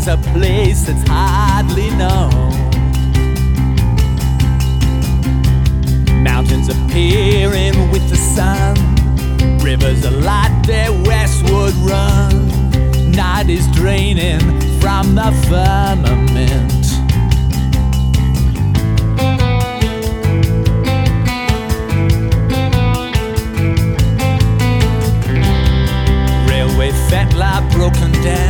a place that's hardly known. Mountains appearing with the sun, rivers a light their westward run. Night is draining from the firmament.